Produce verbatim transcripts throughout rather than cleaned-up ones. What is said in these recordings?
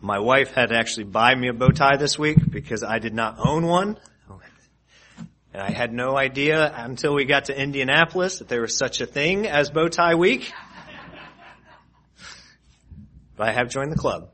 My wife had to actually buy me a bow tie this week because I did not own one. And I had no idea until we got to Indianapolis that there was such a thing as bow tie week. But I have joined the club.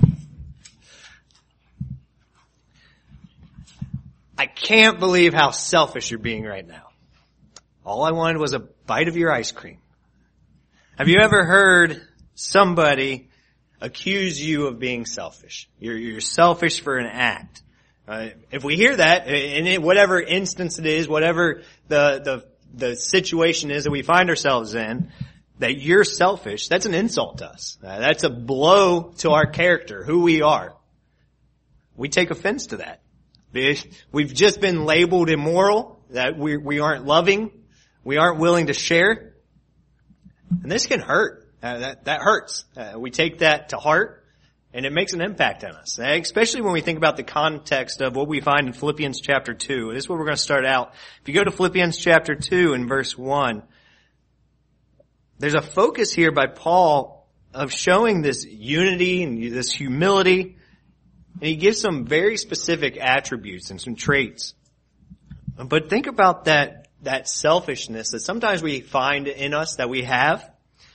I can't believe how selfish you're being right now. All I wanted was a bite of your ice cream. Have you ever heard somebody accuse you of being selfish? You're, you're selfish for an act. Uh, if we hear that, in it, whatever instance it is, whatever the, the, the situation is that we find ourselves in, that you're selfish, that's an insult to us. Uh, that's a blow to our character, who we are. We take offense to that. We've just been labeled immoral, that we, we aren't loving, we aren't willing to share. And this can hurt. Uh, that, that hurts. Uh, we take that to heart, and it makes an impact on us. Uh, especially when we think about the context of what we find in Philippians chapter two. This is where we're going to start out. If you go to Philippians chapter two and verse one, there's a focus here by Paul of showing this unity and this humility. And he gives some very specific attributes and some traits. But think about that, that selfishness that sometimes we find in us that we have.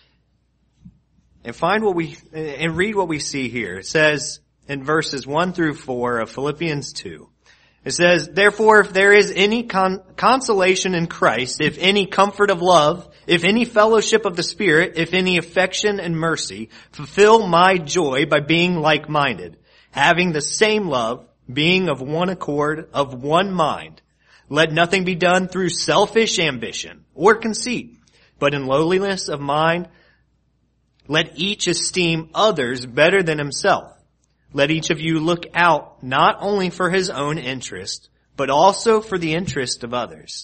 And find what we, and read what we see here. It says in verses one through four of Philippians two. It says, therefore, if there is any con- consolation in Christ, if any comfort of love, if any fellowship of the Spirit, if any affection and mercy, fulfill my joy by being like-minded, having the same love, being of one accord, of one mind. Let nothing be done through selfish ambition or conceit, but in lowliness of mind, let each esteem others better than himself. Let each of you look out not only for his own interest, but also for the interest of others.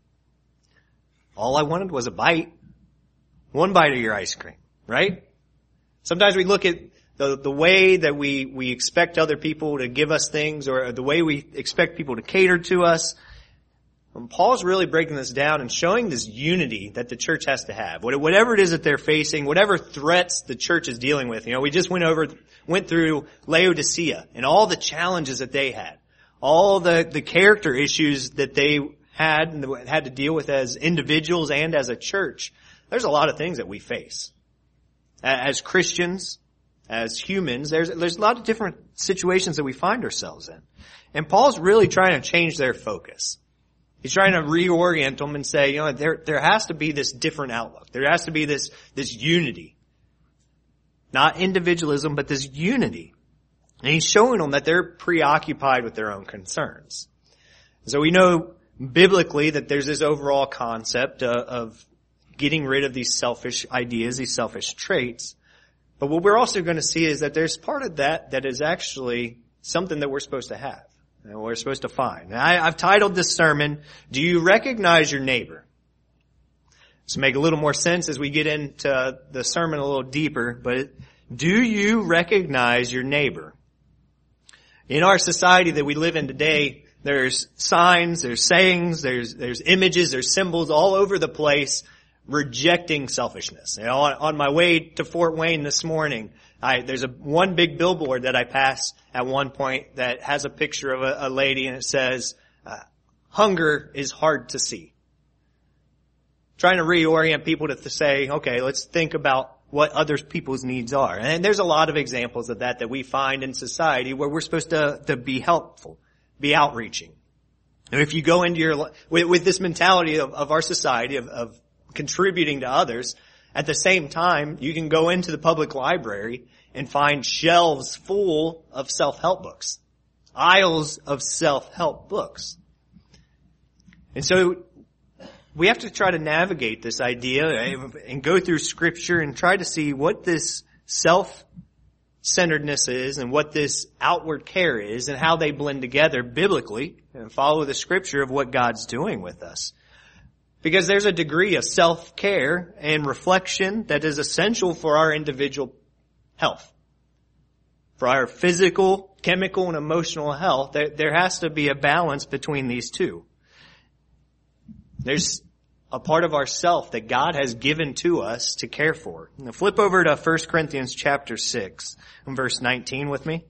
All I wanted was a bite. One bite of your ice cream, right? Sometimes we look at the, the way that we, we expect other people to give us things, or the way we expect people to cater to us. And Paul's really breaking this down and showing this unity that the church has to have. Whatever it is that they're facing, whatever threats the church is dealing with. You know, we just went over, went through Laodicea and all the challenges that they had. All the, the character issues that they had and had to deal with as individuals and as a church. There's a lot of things that we face. As Christians, as humans, there's, there's a lot of different situations that we find ourselves in. And Paul's really trying to change their focus. He's trying to reorient them and say, you know, there, there has to be this different outlook. There has to be this, this unity. Not individualism, but this unity. And he's showing them that they're preoccupied with their own concerns. So we know biblically that there's this overall concept of, of getting rid of these selfish ideas, these selfish traits. But what we're also going to see is that there's part of that that is actually something that we're supposed to have. And we're supposed to find. Now, I, I've titled this sermon, Do You Recognize Your Neighbor? To make a little more sense as we get into the sermon a little deeper, but do you recognize your neighbor? In our society that we live in today, there's signs, there's sayings, there's, there's images, there's symbols all over the place rejecting selfishness. You know, on, on my way to Fort Wayne this morning, I, there's a one big billboard that I pass at one point that has a picture of a, a lady, and it says, uh, hunger is hard to see. Trying to reorient people to, to say, okay, let's think about what other people's needs are. And there's a lot of examples of that that we find in society where we're supposed to, to be helpful, be outreaching. And if you go into your, with, with this mentality of, of our society of, of contributing to others, at the same time, you can go into the public library and find shelves full of self-help books. Aisles of self-help books. And so we have to try to navigate this idea and go through Scripture and try to see what this self-centeredness is and what this outward care is and how they blend together biblically and follow the Scripture of what God's doing with us. Because there's a degree of self-care and reflection that is essential for our individual health. For our physical, chemical, and emotional health, there, there has to be a balance between these two. There's a part of ourself that God has given to us to care for. Now flip over to First Corinthians chapter six and verse nineteen with me.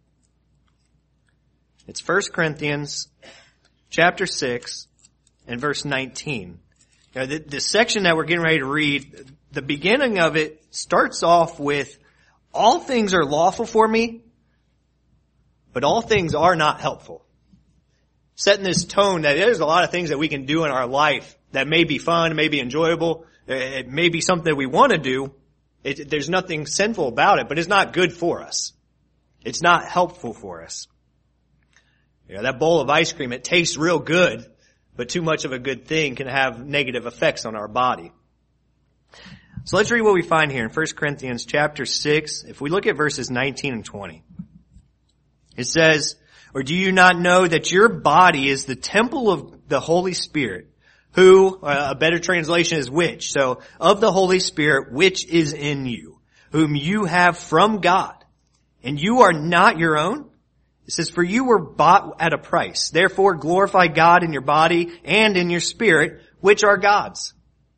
It's First Corinthians chapter six and verse nineteen. Now, the, the section that we're getting ready to read, the beginning of it starts off with, all things are lawful for me, but all things are not helpful. Setting this tone that there's a lot of things that we can do in our life that may be fun, may be enjoyable, it may be something that we want to do. It, there's nothing sinful about it, but it's not good for us. It's not helpful for us. You know, that bowl of ice cream, it tastes real good, but too much of a good thing can have negative effects on our body. So let's read what we find here in First Corinthians chapter six. If we look at verses nineteen and twenty, it says, or do you not know that your body is the temple of the Holy Spirit, who, uh, a better translation is which, so of the Holy Spirit which is in you, whom you have from God, and you are not your own? It says, for you were bought at a price. Therefore glorify God in your body and in your spirit, which are God's.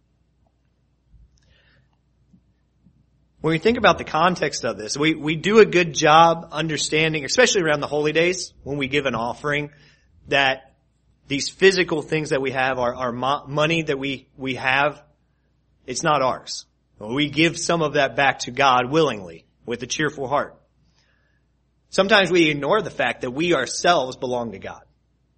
When we think about the context of this, we, we do a good job understanding, especially around the holy days, when we give an offering, that these physical things that we have, our, our mo- money that we, we have, it's not ours. We give some of that back to God willingly, with a cheerful heart. Sometimes we ignore the fact that we ourselves belong to God.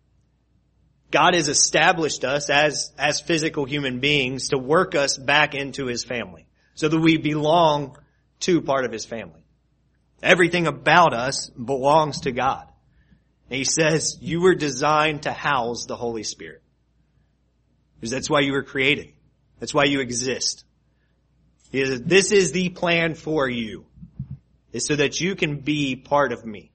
God has established us as, as physical human beings to work us back into His family, so that we belong to part of His family. Everything about us belongs to God. And He says you were designed to house the Holy Spirit. Because that's why you were created. That's why you exist. He says, this is the plan for you. Is so that you can be part of me.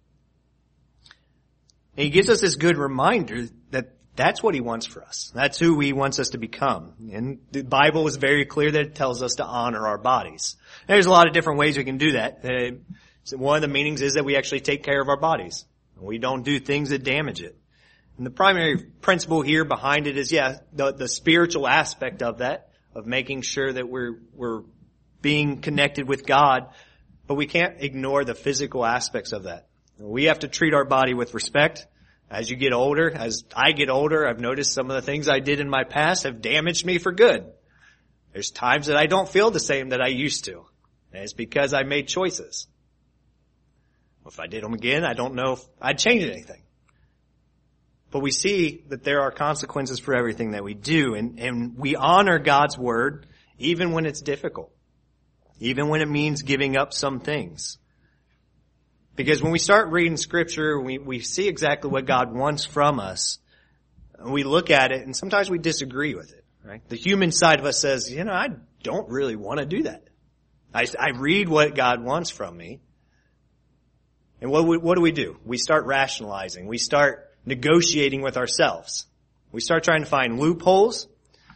And He gives us this good reminder that that's what He wants for us. That's who He wants us to become. And the Bible is very clear that it tells us to honor our bodies. There's a lot of different ways we can do that. Uh, so one of the meanings is that we actually take care of our bodies. We don't do things that damage it. And the primary principle here behind it is, yeah, the, the spiritual aspect of that, of making sure that we're, we're being connected with God. But we can't ignore the physical aspects of that. We have to treat our body with respect. As you get older, as I get older, I've noticed some of the things I did in my past have damaged me for good. There's times that I don't feel the same that I used to. And it's because I made choices. If I did them again, I don't know if I'd change anything. But we see that there are consequences for everything that we do. And, and we honor God's word even when it's difficult. Even when it means giving up some things. Because when we start reading Scripture, we, we see exactly what God wants from us. And we look at it, and sometimes we disagree with it. Right? The human side of us says, you know, I don't really want to do that. I, I read what God wants from me. And what, we, what do we do? We start rationalizing. We start negotiating with ourselves. We start trying to find loopholes.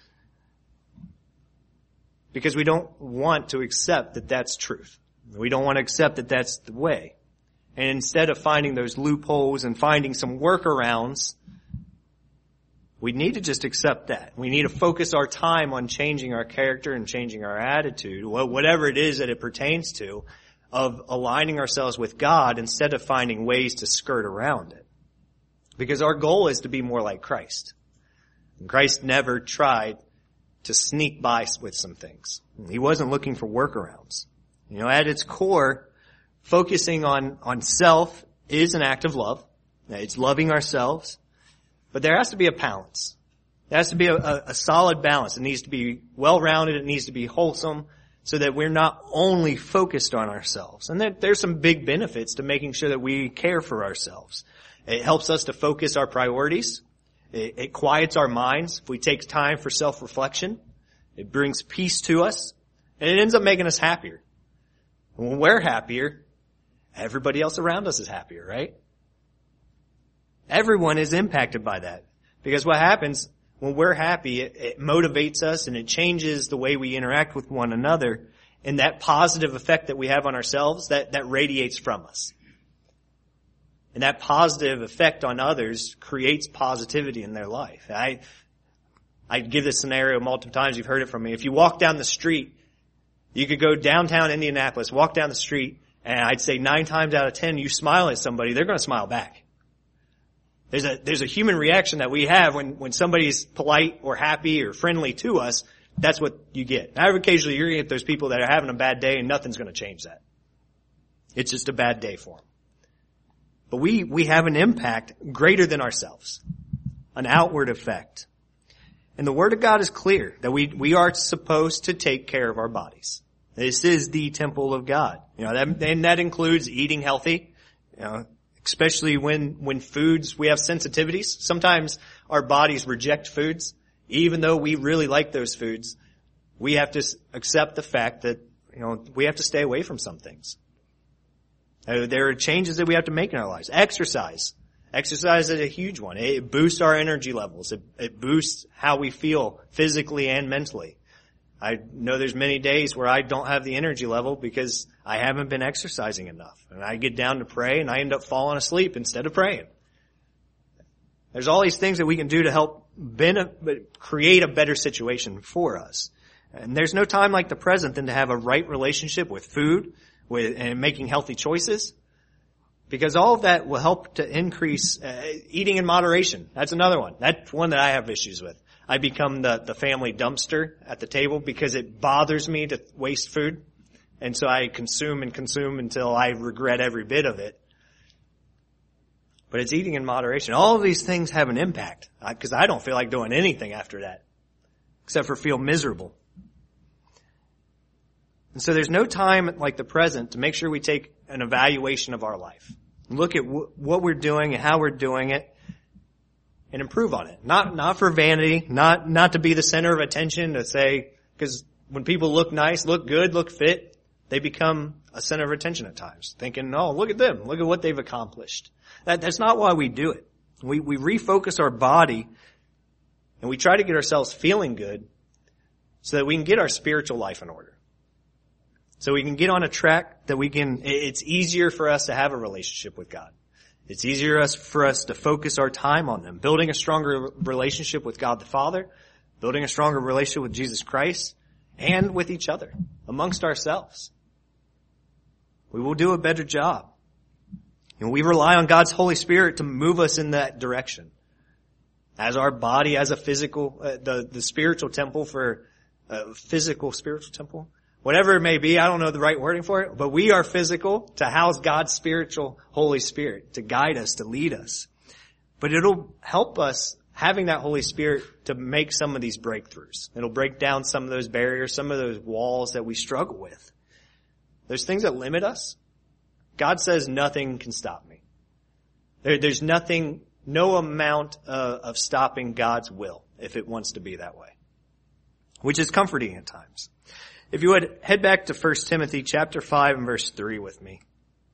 Because we don't want to accept that that's truth. We don't want to accept that that's the way. And instead of finding those loopholes and finding some workarounds, we need to just accept that. We need to focus our time on changing our character and changing our attitude, whatever it is that it pertains to, of aligning ourselves with God instead of finding ways to skirt around it. Because our goal is to be more like Christ. And Christ never tried to sneak by with some things. He wasn't looking for workarounds. You know, at its core, focusing on, on self is an act of love. It's loving ourselves. But there has to be a balance. There has to be a, a, a solid balance. It needs to be well-rounded. It needs to be wholesome so that we're not only focused on ourselves. And there, there's some big benefits to making sure that we care for ourselves. It helps us to focus our priorities. It, it quiets our minds. If we take time for self-reflection, it brings peace to us, and it ends up making us happier. When we're happier, everybody else around us is happier, right? Everyone is impacted by that. Because what happens when we're happy, it, it motivates us and it changes the way we interact with one another. And that positive effect that we have on ourselves, that, that radiates from us. And that positive effect on others creates positivity in their life. I, I give this scenario multiple times. You've heard it from me. If you walk down the street, you could go downtown Indianapolis, walk down the street, and I'd say nine times out of ten, you smile at somebody, they're going to smile back. There's a, there's a human reaction that we have when, when somebody's polite or happy or friendly to us. That's what you get. Now, occasionally you're going to get those people that are having a bad day and nothing's going to change that. It's just a bad day for them. But we, we have an impact greater than ourselves. An outward effect. And the Word of God is clear that we, we are supposed to take care of our bodies. This is the temple of God. You know, that, and that includes eating healthy, you know, especially when, when foods, we have sensitivities. Sometimes our bodies reject foods. Even though we really like those foods, we have to accept the fact that, you know, we have to stay away from some things. Uh, there are changes that we have to make in our lives. Exercise. Exercise is a huge one. It boosts our energy levels. It, it boosts how we feel physically and mentally. I know there's many days where I don't have the energy level because I haven't been exercising enough. And I get down to pray and I end up falling asleep instead of praying. There's all these things that we can do to help benefit, create a better situation for us. And there's no time like the present than to have a right relationship with food with, and making healthy choices. Because all of that will help to increase uh, eating in moderation. That's another one. That's one that I have issues with. I become the, the family dumpster at the table because it bothers me to waste food. And so I consume and consume until I regret every bit of it. But it's eating in moderation. All of these things have an impact because I don't feel like doing anything after that except for feel miserable. And so there's no time like the present to make sure we take an evaluation of our life. Look at w- what we're doing and how we're doing it and improve on it. Not, not for vanity, not, not to be the center of attention to say, because when people look nice, look good, look fit, they become a center of attention at times, thinking, oh, look at them. Look at what they've accomplished. That, that's not why we do it. We, we refocus our body and we try to get ourselves feeling good so that we can get our spiritual life in order. So we can get on a track that we can, it's easier for us to have a relationship with God. It's easier for us to focus our time on them, building a stronger relationship with God the Father, building a stronger relationship with Jesus Christ, and with each other, amongst ourselves. We will do a better job. And we rely on God's Holy Spirit to move us in that direction. As our body, as a physical, uh, the, the spiritual temple for, uh, physical spiritual temple. Whatever it may be, I don't know the right wording for it, but we are physical to house God's spiritual Holy Spirit, to guide us, to lead us. But it'll help us having that Holy Spirit to make some of these breakthroughs. It'll break down some of those barriers, some of those walls that we struggle with. There's things that limit us. God says nothing can stop me. There, there's nothing, no amount uh, of stopping God's will if it wants to be that way, which is comforting at times. If you would head back to First Timothy chapter five and verse three with me.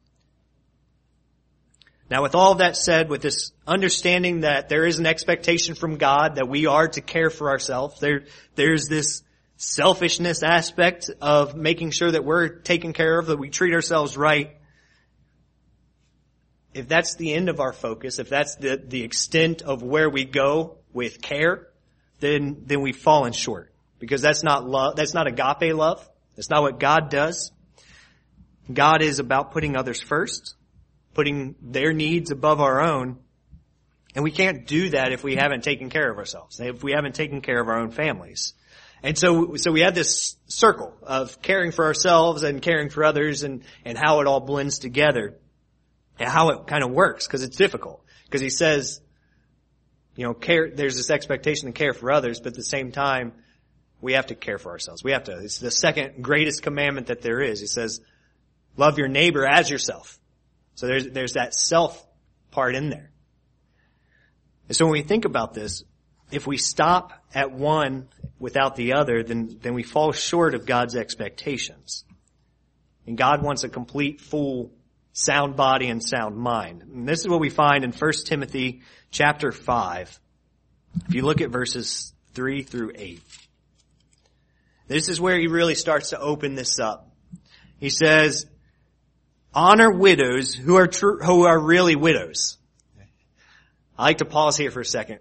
Now with all of that said, with this understanding that there is an expectation from God that we are to care for ourselves, there, there's this selfishness aspect of making sure that we're taken care of, that we treat ourselves right. If that's the end of our focus, if that's the, the extent of where we go with care, then, then we've fallen short. Because that's not love, that's not agape love. That's not what God does. God is about putting others first, putting their needs above our own. And we can't do that if we haven't taken care of ourselves, if we haven't taken care of our own families. And so, so we have this circle of caring for ourselves and caring for others and, and how it all blends together and how it kind of works, because it's difficult. Because he says, you know, care, there's this expectation to care for others, but at the same time, we have to care for ourselves. We have to. It's the second greatest commandment that there is. He says, love your neighbor as yourself. So there's, there's that self part in there. And so when we think about this, if we stop at one without the other, then, then we fall short of God's expectations. And God wants a complete, full, sound body and sound mind. And this is what we find in First Timothy chapter five. If you look at verses three through eight. This is where he really starts to open this up. He says, honor widows who are true, who are really widows. I like to pause here for a second.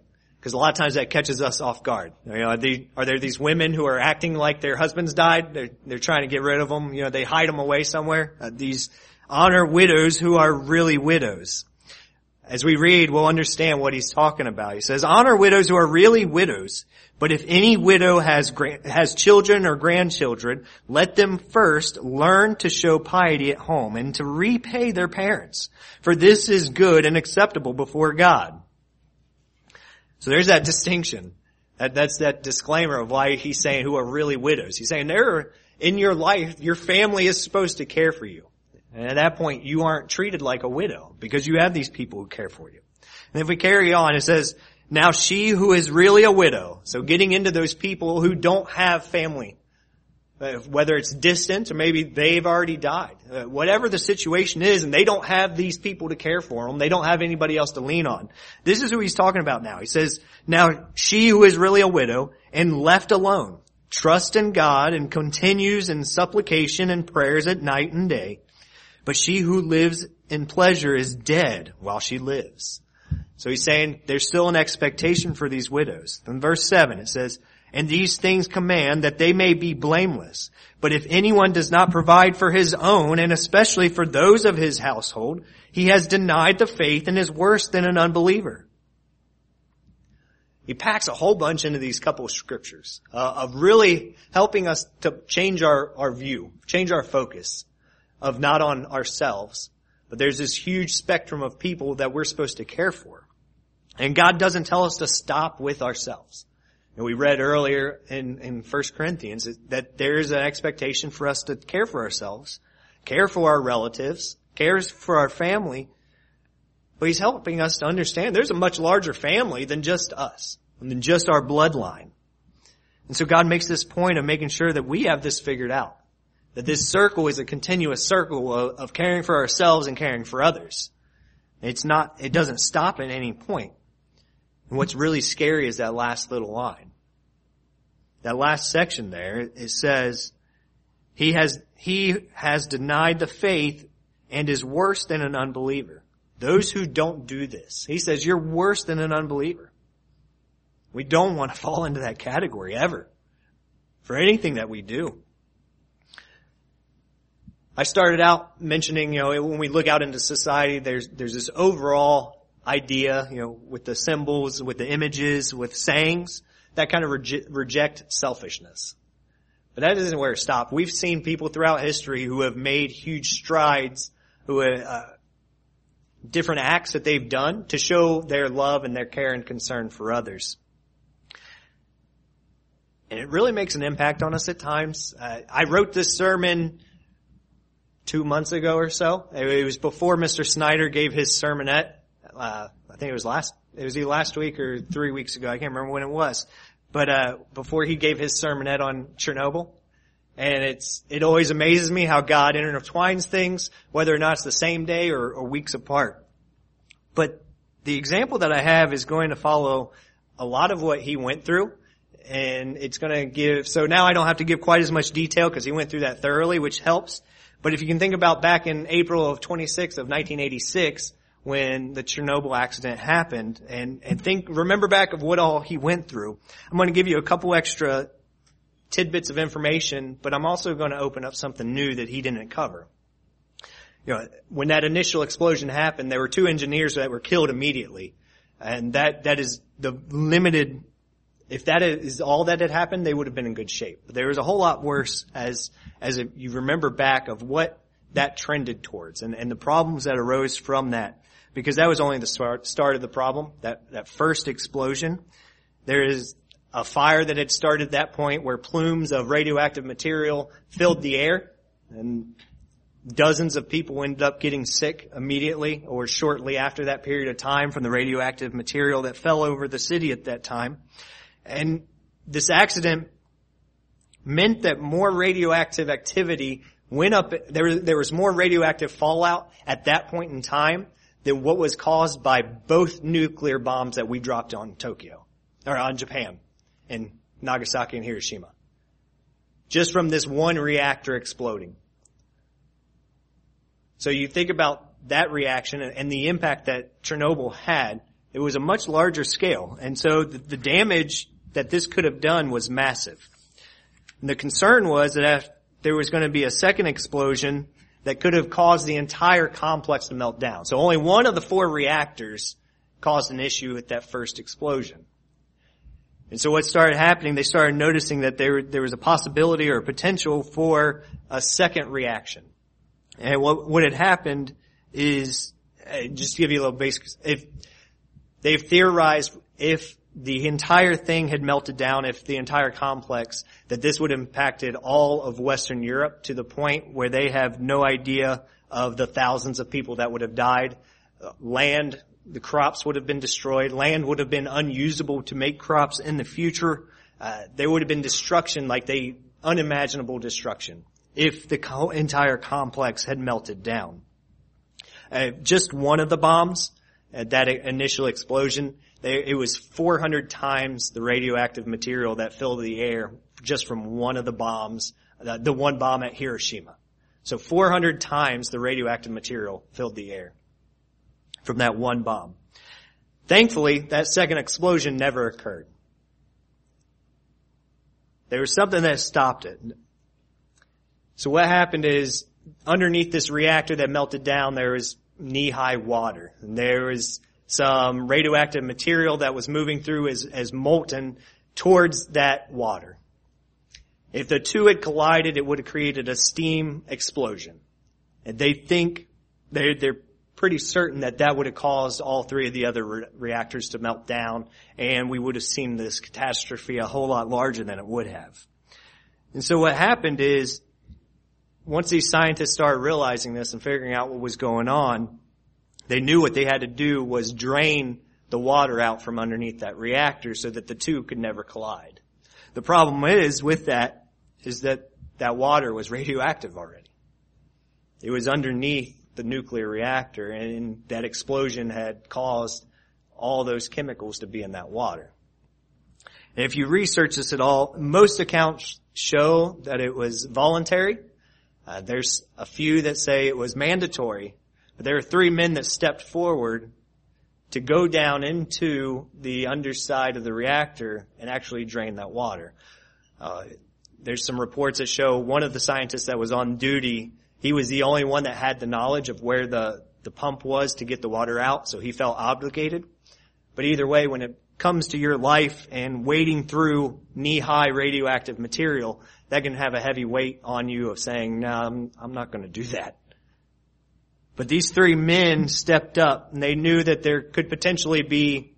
Because a lot of times that catches us off guard. You know, are, they, are there these women who are acting like their husbands died? They're, they're trying to get rid of them. You know, they hide them away somewhere. Uh, these honor widows who are really widows. As we read, we'll understand what he's talking about. He says, honor widows who are really widows. But if any widow has has children or grandchildren, let them first learn to show piety at home and to repay their parents. For this is good and acceptable before God. So there's that distinction. That, that's that disclaimer of why he's saying who are really widows. He's saying there are, in your life, your family is supposed to care for you. And at that point, you aren't treated like a widow because you have these people who care for you. And if we carry on, it says, now she who is really a widow, so getting into those people who don't have family, whether it's distant or maybe they've already died, uh, whatever the situation is, and they don't have these people to care for them, they don't have anybody else to lean on. This is who he's talking about now. He says, now she who is really a widow and left alone, trust in God and continues in supplication and prayers at night and day. But she who lives in pleasure is dead while she lives. So he's saying there's still an expectation for these widows. In verse seven it says, and these things command that they may be blameless. But if anyone does not provide for his own, and especially for those of his household, he has denied the faith and is worse than an unbeliever. He packs a whole bunch into these couple of scriptures uh, of really helping us to change our, our view, change our focus of not on ourselves, but there's this huge spectrum of people that we're supposed to care for. And God doesn't tell us to stop with ourselves. And we read earlier in, in First Corinthians that there's an expectation for us to care for ourselves, care for our relatives, care for our family. But he's helping us to understand there's a much larger family than just us, and than just our bloodline. And so God makes this point of making sure that we have this figured out. That this circle is a continuous circle of, of caring for ourselves and caring for others. It's not, it doesn't stop at any point. And what's really scary is that last little line. That last section there, it says, he has, he has denied the faith and is worse than an unbeliever. Those who don't do this. He says, you're worse than an unbeliever. We don't want to fall into that category ever. For anything that we do. I started out mentioning, you know, when we look out into society, there's, there's this overall idea, you know, with the symbols, with the images, with sayings, that kind of rege- reject selfishness. But that isn't where it stopped. We've seen people throughout history who have made huge strides, who have, uh, different acts that they've done to show their love and their care and concern for others. And it really makes an impact on us at times. Uh, I wrote this sermon two months ago or so. It was before Mister Snyder gave his sermonette. Uh, I think it was last, it was either last week or three weeks ago. I can't remember when it was. But, uh, before he gave his sermonette on Chernobyl. And it's, it always amazes me how God intertwines things, whether or not it's the same day or, or weeks apart. But the example that I have is going to follow a lot of what he went through. And it's going to give, so now I don't have to give quite as much detail because he went through that thoroughly, which helps. But if you can think about back in April of twenty-sixth of nineteen eighty-six, when the Chernobyl accident happened, and, and think, remember back of what all he went through. I'm going to give you a couple extra tidbits of information, but I'm also going to open up something new that he didn't cover. You know, when that initial explosion happened, there were two engineers that were killed immediately. And that, that is the limited, if that is all that had happened, they would have been in good shape. But there was a whole lot worse as, as you remember back of what that trended towards and, and the problems that arose from that. Because that was only the start, start of the problem, that, that first explosion. There is a fire that had started at that point where plumes of radioactive material filled the air, and dozens of people ended up getting sick immediately or shortly after that period of time from the radioactive material that fell over the city at that time. And this accident meant that more radioactive activity went up. There, there was more radioactive fallout at that point in time than what was caused by both nuclear bombs that we dropped on Tokyo, or on Japan, in Nagasaki and Hiroshima. Just from this one reactor exploding. So you think about that reaction and the impact that Chernobyl had. It was a much larger scale. And so the, the damage that this could have done was massive. And the concern was that if there was going to be a second explosion that could have caused the entire complex to melt down. So only one of the four reactors caused an issue with that first explosion. And so what started happening, they started noticing that there, there was a possibility or a potential for a second reaction. And what, what had happened is, uh, just to give you a little basic, if they've theorized if the entire thing had melted down, if the entire complex, that this would have impacted all of Western Europe to the point where they have no idea of the thousands of people that would have died. Uh, land, the crops would have been destroyed. Land would have been unusable to make crops in the future. Uh, there would have been destruction, like they, unimaginable destruction, if the co- entire complex had melted down. Uh, just one of the bombs, uh, that initial explosion, they, it was four hundred times the radioactive material that filled the air just from one of the bombs, the, the one bomb at Hiroshima. So four hundred times the radioactive material filled the air from that one bomb. Thankfully, that second explosion never occurred. There was something that stopped it. So what happened is, underneath this reactor that melted down, there was knee-high water. And there was some radioactive material that was moving through as, as molten towards that water. If the two had collided, it would have created a steam explosion. And they think, they're, they're pretty certain that that would have caused all three of the other re- reactors to melt down, and we would have seen this catastrophe a whole lot larger than it would have. And so what happened is, once these scientists started realizing this and figuring out what was going on, they knew what they had to do was drain the water out from underneath that reactor so that the two could never collide. The problem is with that is that that water was radioactive already. It was underneath the nuclear reactor, and that explosion had caused all those chemicals to be in that water. And if you research this at all, most accounts show that it was voluntary. Uh, there's a few that say it was mandatory, but there are three men that stepped forward to go down into the underside of the reactor and actually drain that water. Uh, there's some reports that show one of the scientists that was on duty, he was the only one that had the knowledge of where the, the pump was to get the water out, so he felt obligated. But either way, when it comes to your life and wading through knee-high radioactive material, that can have a heavy weight on you of saying, no, I'm, I'm not going to do that. But these three men stepped up, and they knew that there could potentially be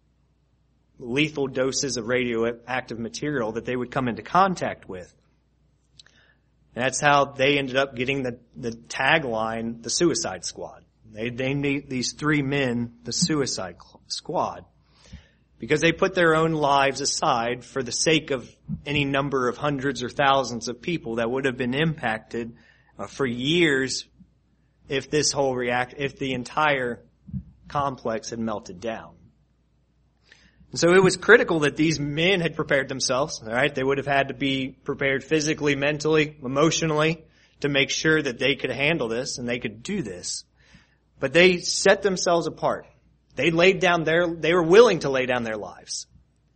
lethal doses of radioactive material that they would come into contact with. And that's how they ended up getting the, the tagline, the Suicide Squad. They, they named these three men the Suicide Squad because they put their own lives aside for the sake of any number of hundreds or thousands of people that would have been impacted uh, for years if this whole react, if the entire complex had melted down. And so it was critical that these men had prepared themselves, all right? They would have had to be prepared physically, mentally, emotionally to make sure that they could handle this and they could do this. But they set themselves apart. They laid down their, they were willing to lay down their lives.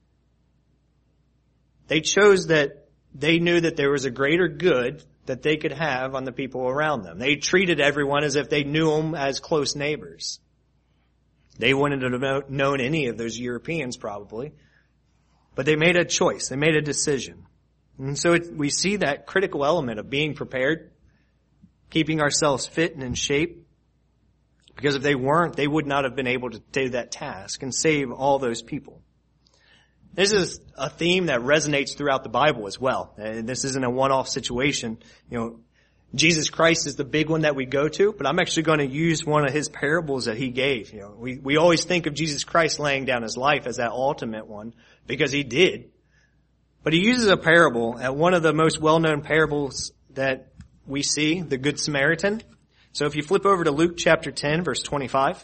They chose that they knew that there was a greater good that they could have on the people around them. They treated everyone as if they knew them as close neighbors. They wouldn't have known any of those Europeans probably. But they made a choice. They made a decision. And so it, we see that critical element of being prepared, keeping ourselves fit and in shape. Because if they weren't, they would not have been able to do that task and save all those people. This is a theme that resonates throughout the Bible as well. And this isn't a one-off situation. You know, Jesus Christ is the big one that we go to, but I'm actually going to use one of his parables that he gave. You know, we, we always think of Jesus Christ laying down his life as that ultimate one because he did. But he uses a parable at one of the most well-known parables that we see, the Good Samaritan. So if you flip over to Luke chapter ten, verse twenty-five.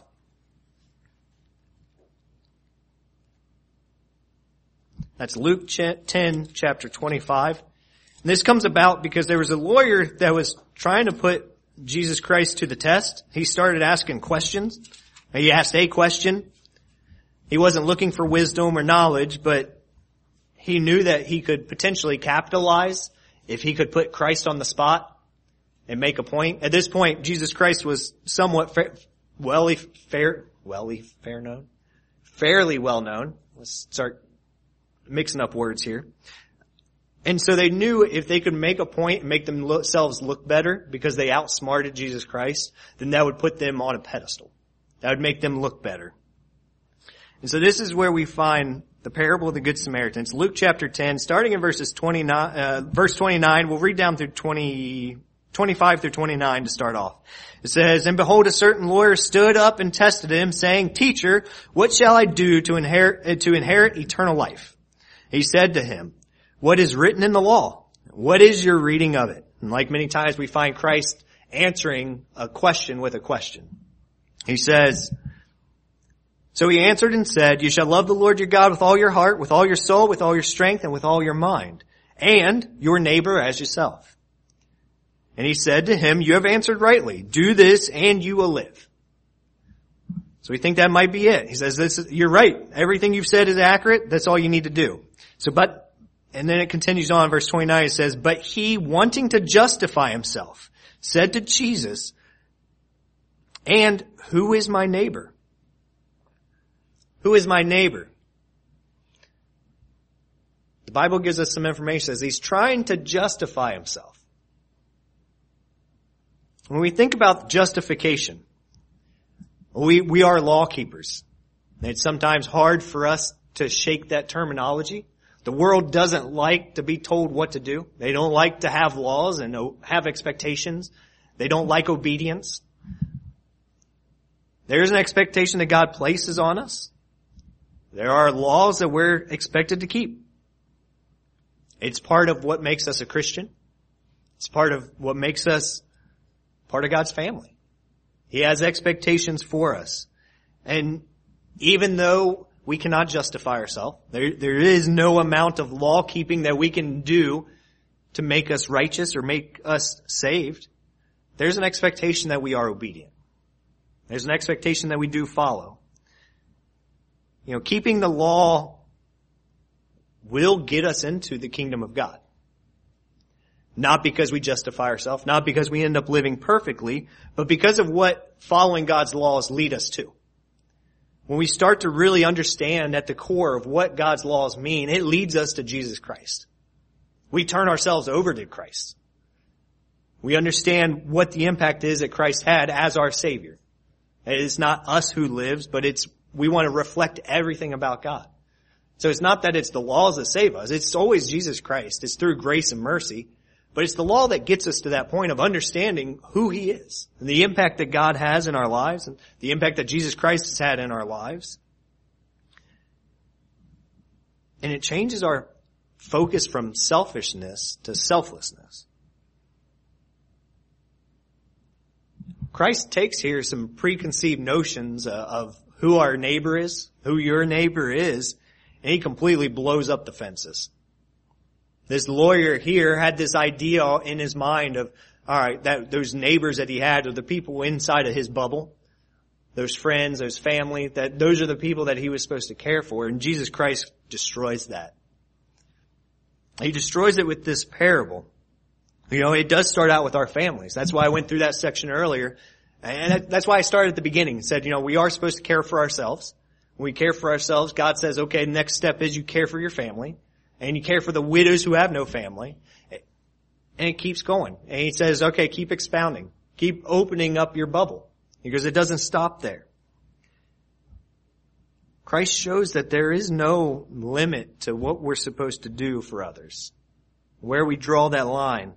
That's Luke ten, chapter twenty-five. And this comes about because there was a lawyer that was trying to put Jesus Christ to the test. He started asking questions. He asked a question. He wasn't looking for wisdom or knowledge, but he knew that he could potentially capitalize if he could put Christ on the spot and make a point. At this point, Jesus Christ was somewhat fair, well, fair, well, fair known, fairly well known. Let's start mixing up words here. And so they knew if they could make a point and make themselves look better because they outsmarted Jesus Christ, then that would put them on a pedestal. That would make them look better. And so this is where we find the parable of the Good Samaritan. It's Luke chapter ten, starting in verses twenty-nine, uh, verse twenty-nine. We'll read down through twenty, twenty-five through twenty-nine to start off. It says, "And behold, a certain lawyer stood up and tested him, saying, 'Teacher, what shall I do to inherit, uh, to inherit eternal life?' He said to him, 'What is written in the law? What is your reading of it?' And like many times we find Christ answering a question with a question. He says, So he answered and said, 'You shall love the Lord your God with all your heart, with all your soul, with all your strength, and with all your mind, and your neighbor as yourself.' And he said to him, 'You have answered rightly. Do this and you will live.'" So we think that might be it. He says, "This is, you're right. Everything you've said is accurate. That's all you need to do." So, but, and then it continues on, verse twenty-nine, it says, "But he, wanting to justify himself, said to Jesus, 'And who is my neighbor?'" Who is my neighbor? The Bible gives us some information. It says he's trying to justify himself. When we think about justification, we, we are law keepers. It's sometimes hard for us to shake that terminology. The world doesn't like to be told what to do. They don't like to have laws and have expectations. They don't like obedience. There's an expectation that God places on us. There are laws that we're expected to keep. It's part of what makes us a Christian. It's part of what makes us part of God's family. He has expectations for us. And even though we cannot justify ourselves, there, there is no amount of law keeping that we can do to make us righteous or make us saved. There's an expectation that we are obedient. There's an expectation that we do follow. You know, keeping the law will get us into the kingdom of God. Not because we justify ourselves, not because we end up living perfectly, but because of what following God's laws lead us to. When we start to really understand at the core of what God's laws mean, it leads us to Jesus Christ. We turn ourselves over to Christ. We understand what the impact is that Christ had as our Savior. It's not us who lives, but it's we want to reflect everything about God. So it's not that it's the laws that save us. It's always Jesus Christ. It's through grace and mercy. But it's the law that gets us to that point of understanding who He is and the impact that God has in our lives and the impact that Jesus Christ has had in our lives. And it changes our focus from selfishness to selflessness. Christ takes here some preconceived notions of who our neighbor is, who your neighbor is, and He completely blows up the fences. This lawyer here had this idea in his mind of, all right, that those neighbors that he had are the people inside of his bubble, those friends, those family, that those are the people that he was supposed to care for, and Jesus Christ destroys that. He destroys it with this parable. You know, it does start out with our families. That's why I went through that section earlier. And that's why I started at the beginning and said, you know, we are supposed to care for ourselves. When we care for ourselves, God says, okay, the next step is you care for your family. And you care for the widows who have no family. And it keeps going. And He says, okay, keep expounding. Keep opening up your bubble. Because it doesn't stop there. Christ shows that there is no limit to what we're supposed to do for others. Where we draw that line.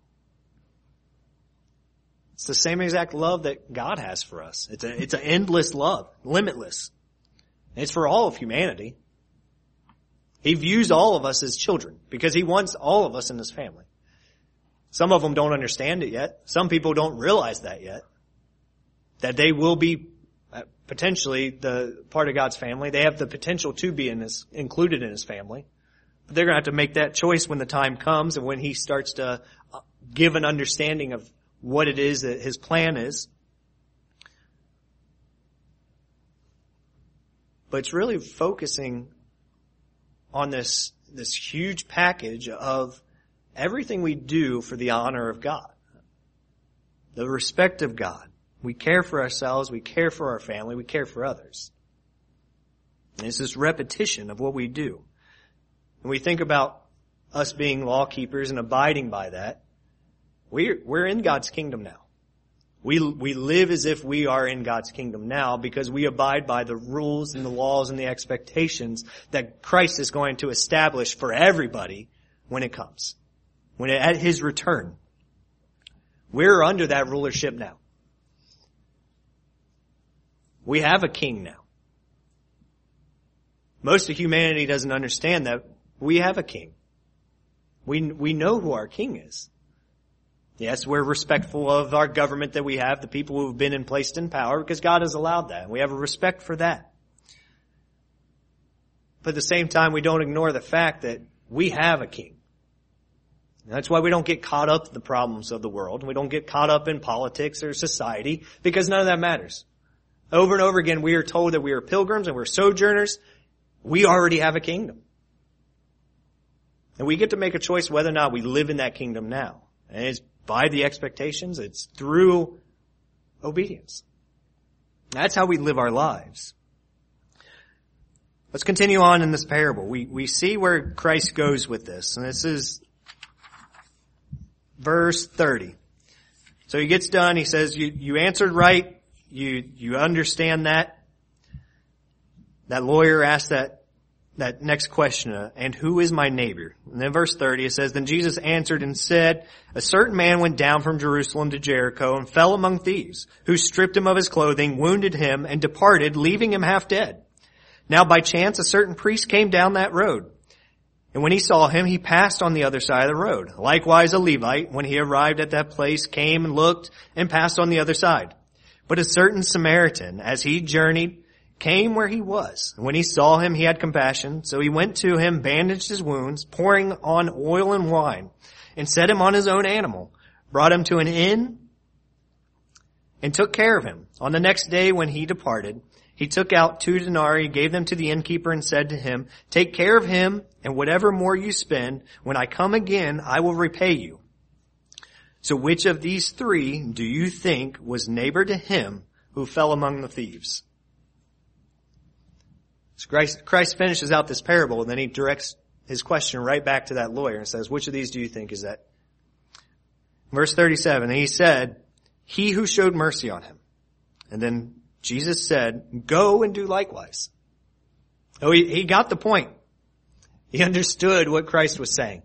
It's the same exact love that God has for us. It's a, it's an endless love, limitless. It's for all of humanity. He views all of us as children because He wants all of us in His family. Some of them don't understand it yet. Some people don't realize that yet. That they will be potentially the part of God's family. They have the potential to be in His, included in His family. But they're going to have to make that choice when the time comes and when He starts to give an understanding of what it is that His plan is. But it's really focusing on this, this huge package of everything we do for the honor of God. The respect of God. We care for ourselves, we care for our family, we care for others. And it's this repetition of what we do. And we think about us being law keepers and abiding by that. We're, we're in God's kingdom now. We, we live as if we are in God's kingdom now because we abide by the rules and the laws and the expectations that Christ is going to establish for everybody when it comes. When it, at His return. We're under that rulership now. We have a king now. Most of humanity doesn't understand that we have a king. We, we know who our king is. Yes, we're respectful of our government that we have, the people who have been in placed in power, because God has allowed that. And we have a respect for that. But at the same time, we don't ignore the fact that we have a king. And that's why we don't get caught up in the problems of the world. We don't get caught up in politics or society, because none of that matters. Over and over again, we are told that we are pilgrims and we're sojourners. We already have a kingdom. And we get to make a choice whether or not we live in that kingdom now. And it's by the expectations. It's through obedience. That's how we live our lives. Let's continue on in this parable. We, we see where Christ goes with this. And this is verse thirty. So he gets done. He says, you, you answered right. You, you understand that. That lawyer asked that, that next question, uh, and who is my neighbor? And then verse thirty, it says, then Jesus answered and said, a certain man went down from Jerusalem to Jericho and fell among thieves, who stripped him of his clothing, wounded him, and departed, leaving him half dead. Now by chance a certain priest came down that road. And when he saw him, he passed on the other side of the road. Likewise a Levite, when he arrived at that place, came and looked and passed on the other side. But a certain Samaritan, as he journeyed, came where he was. And when he saw him, he had compassion. So he went to him, bandaged his wounds, pouring on oil and wine, and set him on his own animal, brought him to an inn, and took care of him. On the next day when he departed, he took out two denarii, gave them to the innkeeper, and said to him, take care of him, and whatever more you spend, when I come again, I will repay you. So which of these three do you think was neighbor to him who fell among the thieves? So Christ, Christ finishes out this parable, and then he directs his question right back to that lawyer and says, which of these do you think is that? Verse thirty-seven, and he said, he who showed mercy on him. And then Jesus said, go and do likewise. Oh, he, he got the point. He understood what Christ was saying.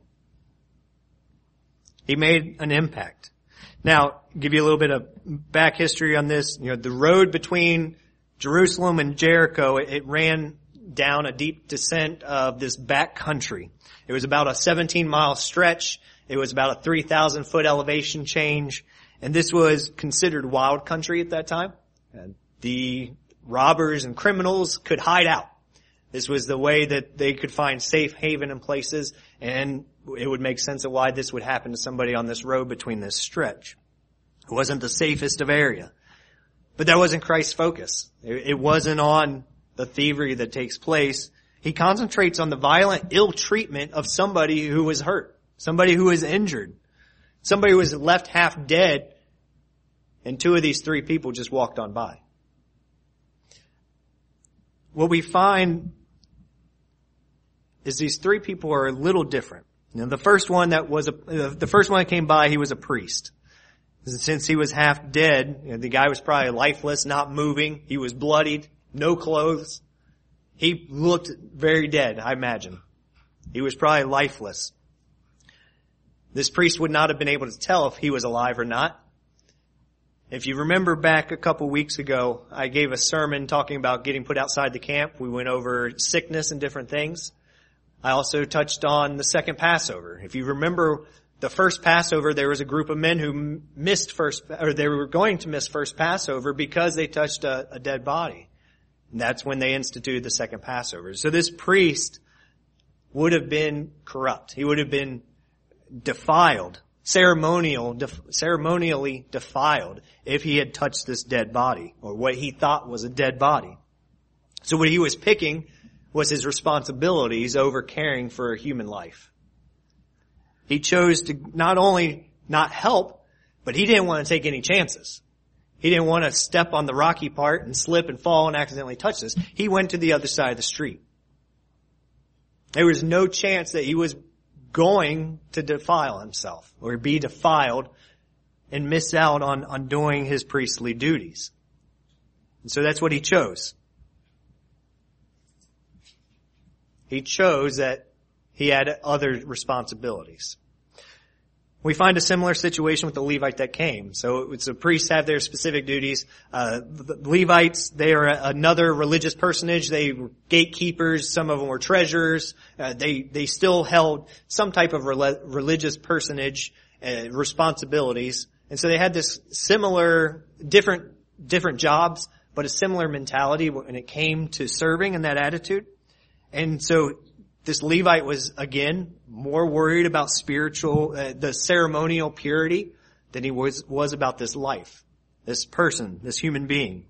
He made an impact. Now, give you a little bit of back history on this. You know, the road between Jerusalem and Jericho, it, it ran down a deep descent of this back country. It was about a seventeen mile stretch. It was about a three thousand foot elevation change. And this was considered wild country at that time. And the robbers and criminals could hide out. This was the way that they could find safe haven in places, and it would make sense of why this would happen to somebody on this road between this stretch. It wasn't the safest of area. But that wasn't Christ's focus. It wasn't on the thievery that takes place. He concentrates on the violent ill treatment of somebody who was hurt, somebody who was injured, somebody who was left half dead, and two of these three people just walked on by. What we find is these three people are a little different. You know, the first one that was a, the first one that came by, he was a priest. Since he was half dead, you know, the guy was probably lifeless, not moving. He was bloodied, no clothes. He looked very dead, I imagine. He was probably lifeless. This priest would not have been able to tell if he was alive or not. If you remember back a couple weeks ago, I gave a sermon talking about getting put outside the camp. We went over sickness and different things. I also touched on the second Passover. If you remember the first Passover, there was a group of men who missed first, or they were going to miss first Passover because they touched a, a dead body. And that's when they instituted the second Passover. So this priest would have been corrupt. He would have been defiled, ceremonial, def, ceremonially defiled if he had touched this dead body, or what he thought was a dead body. So what he was picking was his responsibilities over caring for a human life. He chose to not only not help, but he didn't want to take any chances. He didn't want to step on the rocky part and slip and fall and accidentally touch this. He went to the other side of the street. There was no chance that he was going to defile himself or be defiled and miss out on, on doing his priestly duties. And so that's what he chose. He chose that he had other responsibilities. We find a similar situation with the Levite that came. So it's the priests have their specific duties. Uh, the Levites, they are another religious personage. They were gatekeepers. Some of them were treasurers. Uh, they, they still held some type of rel- religious personage, uh, responsibilities. And so they had this similar, different, different jobs, but a similar mentality when it came to serving and that attitude. And so this Levite was, again, more worried about spiritual, uh, the ceremonial purity than he was, was about this life, this person, this human being.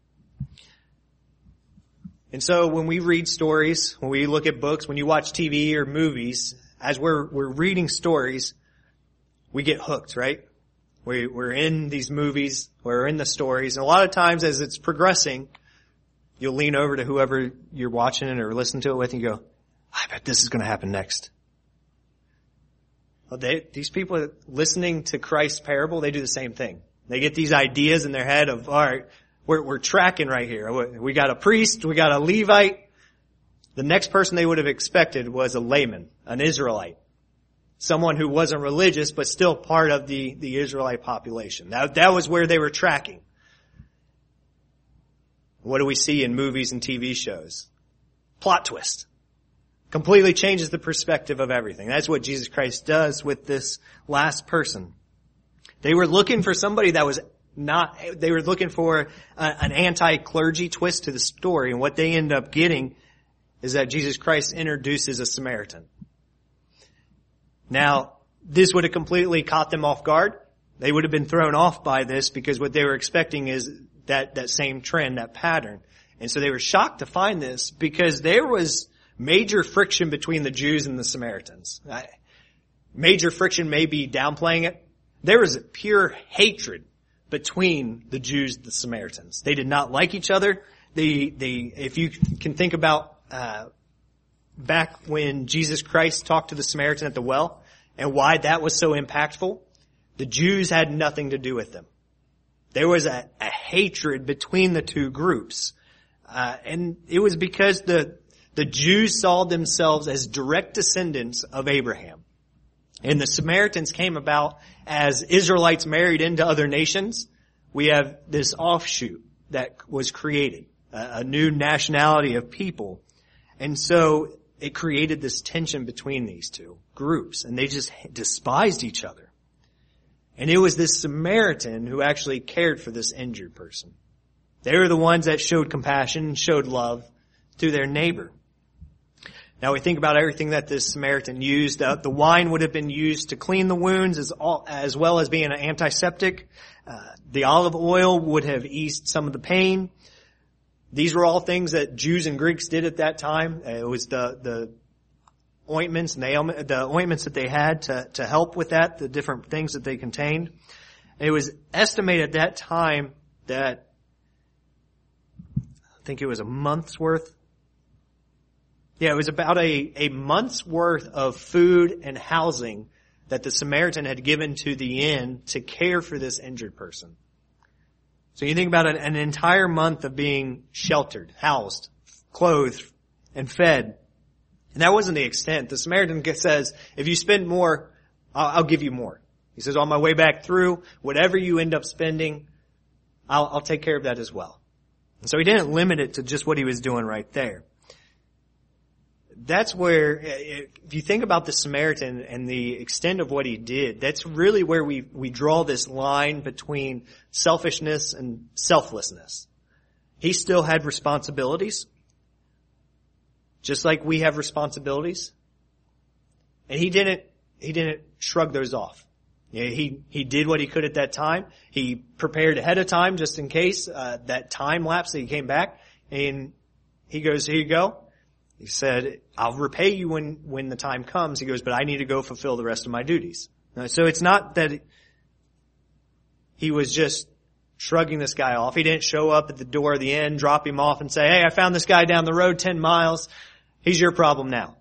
And so when we read stories, when we look at books, when you watch T V or movies, as we're, we're reading stories, we get hooked, right? We, we're in these movies, we're in the stories, and a lot of times as it's progressing, you'll lean over to whoever you're watching it or listening to it with and you go, I bet this is going to happen next. Well, they, these people listening to Christ's parable, they do the same thing. They get these ideas in their head of, all right, we're, we're tracking right here. We got a priest, we got a Levite. The next person they would have expected was a layman, an Israelite. Someone who wasn't religious, but still part of the, the Israelite population. That, that was where they were tracking. What do we see in movies and T V shows? Plot twist. Completely changes the perspective of everything. That's what Jesus Christ does with this last person. They were looking for somebody that was not, they were looking for a, an anti-clergy twist to the story, and what they end up getting is that Jesus Christ introduces a Samaritan. Now, this would have completely caught them off guard. They would have been thrown off by this because what they were expecting is that, that same trend, that pattern. And so they were shocked to find this because there was major friction between the Jews and the Samaritans. Major friction may be downplaying it. There was a pure hatred between the Jews and the Samaritans. They did not like each other. They, they, if you can think about, uh, back when Jesus Christ talked to the Samaritan at the well and why that was so impactful, the Jews had nothing to do with them. There was a, a hatred between the two groups. Uh, and it was because the, the Jews saw themselves as direct descendants of Abraham. And the Samaritans came about as Israelites married into other nations. We have this offshoot that was created, a, a new nationality of people. And so it created this tension between these two groups, and they just despised each other. And it was this Samaritan who actually cared for this injured person. They were the ones that showed compassion, showed love to their neighbor. Now we think about everything that this Samaritan used. Uh, the wine would have been used to clean the wounds as, all, as well as being an antiseptic. Uh, the olive oil would have eased some of the pain. These were all things that Jews and Greeks did at that time. Uh, it was the, the ointments and the, the ointments that they had to, to help with that, the different things that they contained. It was estimated at that time that I think it was a month's worth. Yeah, it was about a, a month's worth of food and housing that the Samaritan had given to the inn to care for this injured person. So you think about an, an entire month of being sheltered, housed, clothed, and fed. And that wasn't the extent. The Samaritan says, if you spend more, I'll, I'll give you more. He says, on my way back through, whatever you end up spending, I'll, I'll take care of that as well. And so he didn't limit it to just what he was doing right there. That's where, if you think about the Samaritan and the extent of what he did, that's really where we, we draw this line between selfishness and selflessness. He still had responsibilities, just like we have responsibilities. And he didn't, he didn't shrug those off. You know, he, he did what he could at that time. He prepared ahead of time just in case, uh, that time lapse that he came back. And he goes, here you go. He said, I'll repay you when, when the time comes. He goes, but I need to go fulfill the rest of my duties. So it's not that he was just shrugging this guy off. He didn't show up at the door of the inn, drop him off and say, hey, I found this guy down the road ten miles. He's your problem now.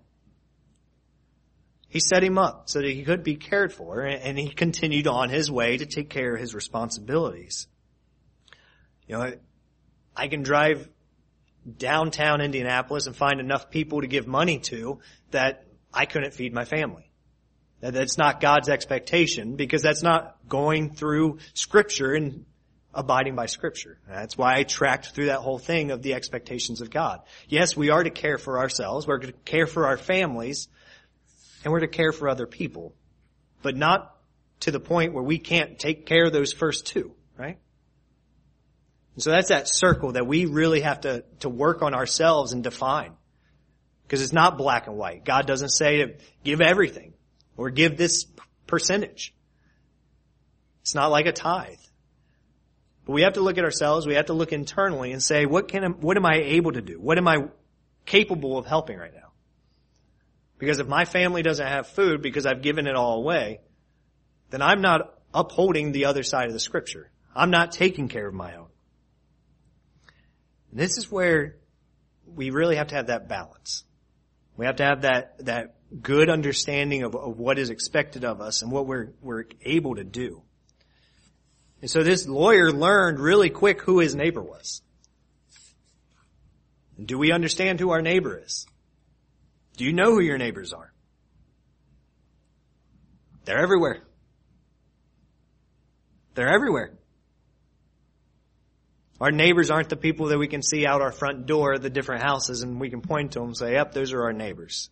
He set him up so that he could be cared for, and he continued on his way to take care of his responsibilities. You know, I can drive downtown Indianapolis and find enough people to give money to that I couldn't feed my family. That's not God's expectation, because that's not going through Scripture and abiding by Scripture. That's why I tracked through that whole thing of the expectations of God. Yes, we are to care for ourselves, we're to care for our families, and we're to care for other people, but not to the point where we can't take care of those first two, right? And so that's that circle that we really have to, to work on ourselves and define. Because it's not black and white. God doesn't say to give everything or give this percentage. It's not like a tithe. But we have to look at ourselves, we have to look internally and say, what can I, what am I able to do? What am I capable of helping right now? Because if my family doesn't have food because I've given it all away, then I'm not upholding the other side of the Scripture. I'm not taking care of my own. And this is where we really have to have that balance. We have to have that, that good understanding of, of what is expected of us and what we're, we're able to do. And so this lawyer learned really quick who his neighbor was. And do we understand who our neighbor is? Do you know who your neighbors are? They're everywhere. They're everywhere. Our neighbors aren't the people that we can see out our front door, the different houses, and we can point to them and say, yep, those are our neighbors.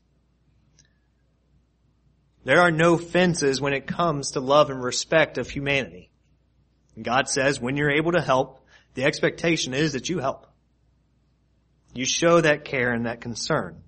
There are no fences when it comes to love and respect of humanity. And God says when you're able to help, the expectation is that you help. You show that care and that concern.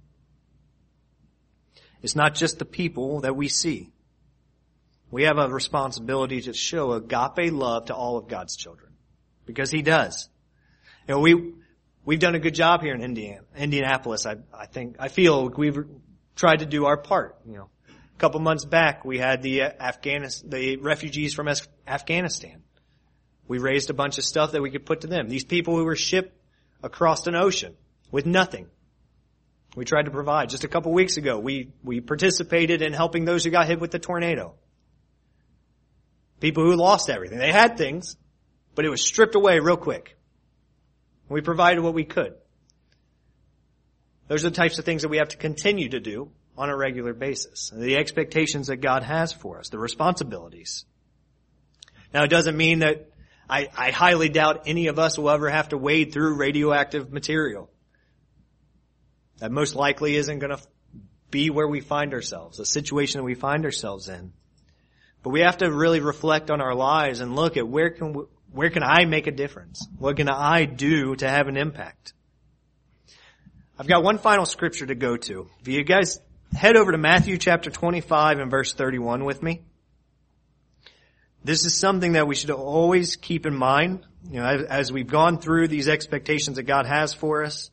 It's not just the people that we see. We have a responsibility to show agape love to all of God's children. Because He does. You know, we, we've done a good job here in Indiana, Indianapolis. I, I think, I feel we've tried to do our part. You know, a couple months back, we had the Afghanistan, the refugees from Afghanistan. We raised a bunch of stuff that we could put to them. These people who were shipped across an ocean with nothing. We tried to provide. Just a couple weeks ago, we, we participated in helping those who got hit with the tornado. People who lost everything. They had things, but it was stripped away real quick. We provided what we could. Those are the types of things that we have to continue to do on a regular basis. The expectations that God has for us, the responsibilities. Now, it doesn't mean that I, I highly doubt any of us will ever have to wade through radioactive material. That most likely isn't going to be where we find ourselves, the situation that we find ourselves in. But we have to really reflect on our lives and look at where can we, where can I make a difference? What can I do to have an impact? I've got one final scripture to go to. If you guys head over to Matthew chapter twenty-five and verse thirty-one with me. This is something that we should always keep in mind, you know, as, as we've gone through these expectations that God has for us.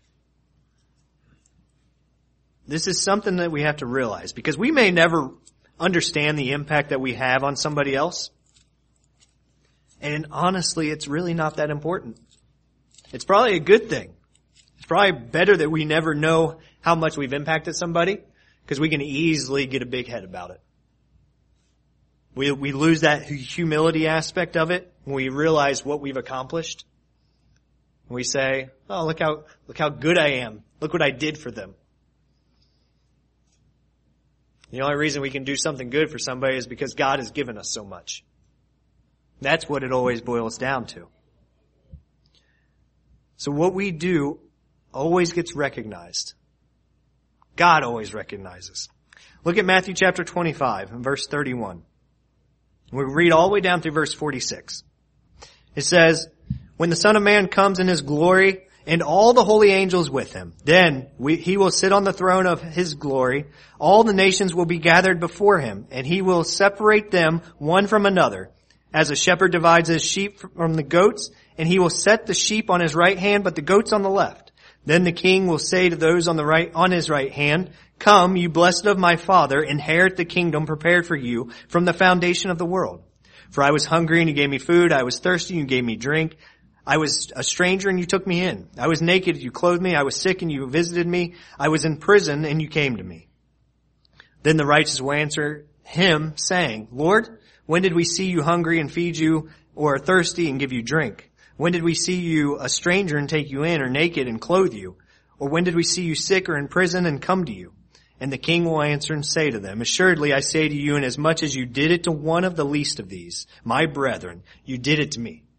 This is something that we have to realize, because we may never understand the impact that we have on somebody else. And honestly, it's really not that important. It's probably a good thing. It's probably better that we never know how much we've impacted somebody, because we can easily get a big head about it. We, we lose that humility aspect of it when we realize what we've accomplished. We say, oh, look how, look how good I am. Look what I did for them. The only reason we can do something good for somebody is because God has given us so much. That's what it always boils down to. So what we do always gets recognized. God always recognizes. Look at Matthew chapter twenty-five and verse thirty-one. We read all the way down through verse forty-six. It says, when the Son of Man comes in His glory and all the holy angels with Him, then we, He will sit on the throne of His glory. All the nations will be gathered before Him, and He will separate them one from another, as a shepherd divides his sheep from the goats, and He will set the sheep on His right hand, but the goats on the left. Then the king will say to those on the right, on his right hand, come, you blessed of my Father, inherit the kingdom prepared for you from the foundation of the world. For I was hungry and you gave me food. I was thirsty and you gave me drink. I was a stranger and you took me in. I was naked and you clothed me. I was sick and you visited me. I was in prison and you came to me. Then the righteous will answer him, saying, Lord, when did we see you hungry and feed you, or thirsty and give you drink? When did we see you a stranger and take you in, or naked and clothe you? Or when did we see you sick or in prison and come to you? And the king will answer and say to them, assuredly I say to you, inasmuch as you did it to one of the least of these, my brethren, you did it to me.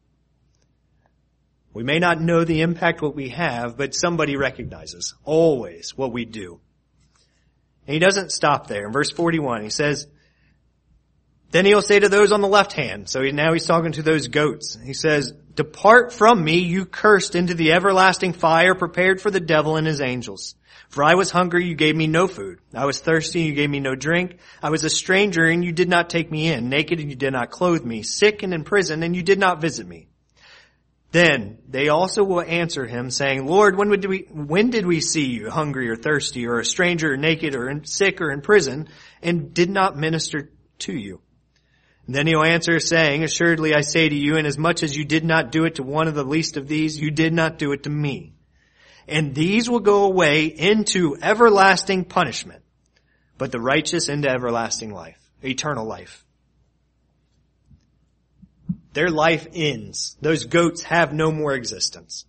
We may not know the impact what we have, but somebody recognizes always what we do. And he doesn't stop there. In verse forty-one, he says, then he'll say to those on the left hand, so he, now he's talking to those goats. He says, depart from me, you cursed, into the everlasting fire prepared for the devil and his angels. For I was hungry, you gave me no food. I was thirsty, you gave me no drink. I was a stranger, and you did not take me in. Naked, and you did not clothe me. Sick and in prison, and you did not visit me. Then they also will answer him, saying, Lord, when would we, when did we see you hungry or thirsty, or a stranger, or naked, or in, sick, or in prison, and did not minister to you? And then he'll answer, saying, assuredly I say to you, inasmuch as you did not do it to one of the least of these, you did not do it to me. And these will go away into everlasting punishment, but the righteous into everlasting life, eternal life. Their life ends. Those goats have no more existence.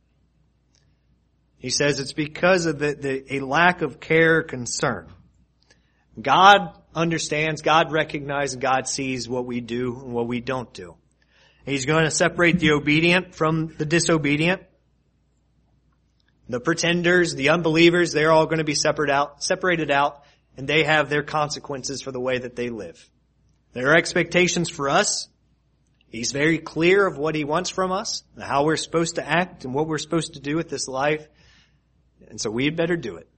He says it's because of the, the, a lack of care or concern. God understands, God recognizes, God sees what we do and what we don't do. He's going to separate the obedient from the disobedient. The pretenders, the unbelievers, they're all going to be separated out, separated out, and they have their consequences for the way that they live. There are expectations for us. He's very clear of what he wants from us, and how we're supposed to act and what we're supposed to do with this life. And so we had better do it.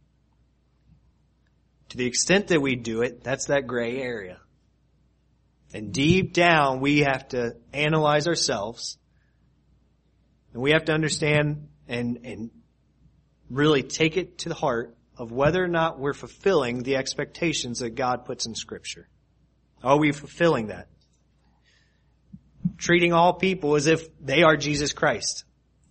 To the extent that we do it, that's that gray area. And deep down, we have to analyze ourselves. And we have to understand and, and really take it to the heart of whether or not we're fulfilling the expectations that God puts in Scripture. Are we fulfilling that? Treating all people as if they are Jesus Christ.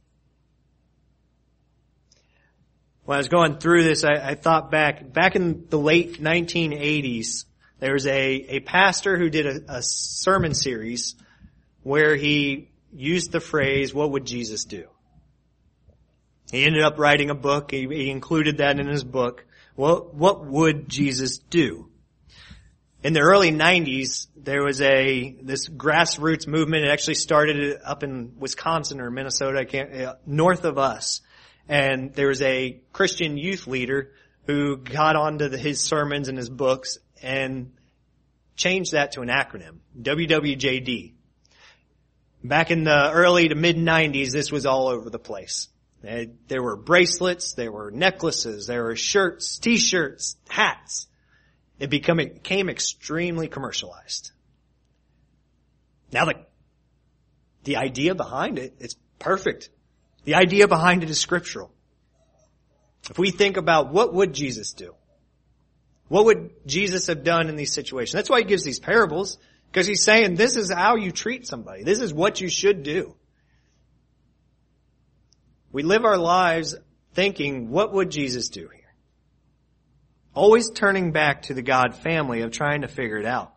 When I was going through this, I, I thought back, back in the late nineteen eighties, there was a, a pastor who did a, a sermon series where he used the phrase, what would Jesus do? He ended up writing a book. He, he included that in his book. Well, what would Jesus do? In the early nineties, there was a, this grassroots movement. It actually started up in Wisconsin or Minnesota, I can't, uh, north of us. And there was a Christian youth leader who got onto the, his sermons and his books and changed that to an acronym, W W J D. Back in the early to mid nineties, this was all over the place. There were bracelets, there were necklaces, there were shirts, t-shirts, hats. It became, it became extremely commercialized. Now the, the idea behind it, it's perfect. The idea behind it is scriptural. If we think about what would Jesus do? What would Jesus have done in these situations? That's why he gives these parables, because he's saying this is how you treat somebody. This is what you should do. We live our lives thinking, what would Jesus do here? Always turning back to the God family of trying to figure it out.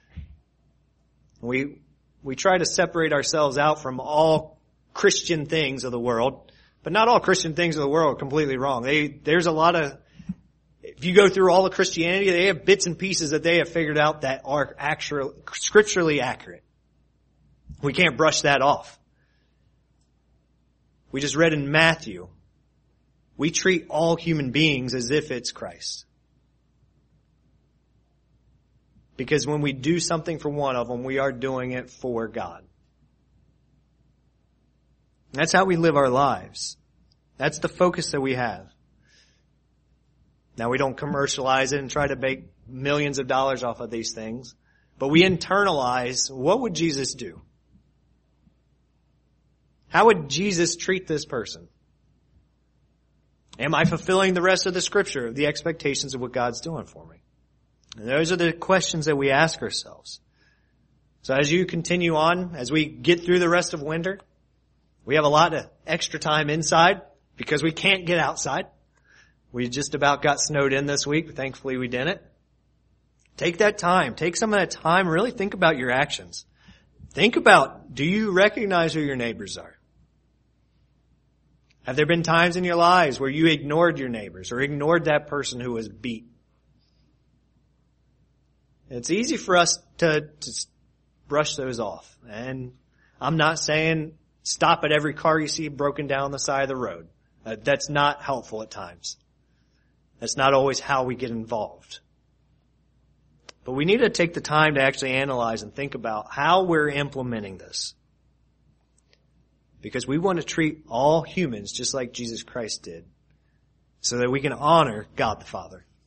We, we try to separate ourselves out from all Christian things of the world, but not all Christian things of the world are completely wrong. They, there's a lot of, if you go through all of Christianity, they have bits and pieces that they have figured out that are actually scripturally accurate. We can't brush that off. We just read in Matthew, we treat all human beings as if it's Christ. Because when we do something for one of them, we are doing it for God. That's how we live our lives. That's the focus that we have. Now, we don't commercialize it and try to make millions of dollars off of these things, but we internalize, what would Jesus do? How would Jesus treat this person? Am I fulfilling the rest of the scripture, the expectations of what God's doing for me? And those are the questions that we ask ourselves. So as you continue on, as we get through the rest of winter, we have a lot of extra time inside because we can't get outside. We just about got snowed in this week. Thankfully we didn't. Take that time. Take some of that time and really think about your actions. Think about, do you recognize who your neighbors are? Have there been times in your lives where you ignored your neighbors or ignored that person who was beat? It's easy for us to, to brush those off. And I'm not saying stop at every car you see broken down the side of the road. Uh, that's not helpful at times. That's not always how we get involved. But we need to take the time to actually analyze and think about how we're implementing this. Because we want to treat all humans just like Jesus Christ did, so that we can honor God the Father.